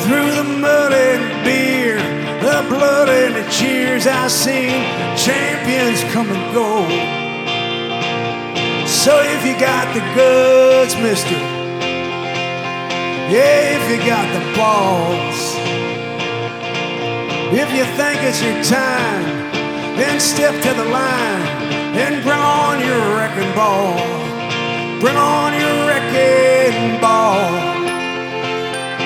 Through the mud and beer, the blood and the cheers, I've seen champions come and go. So if you got the goods, mister, yeah, if you got the balls, if you think it's your time, then step to the line and bring on your wrecking ball. Bring on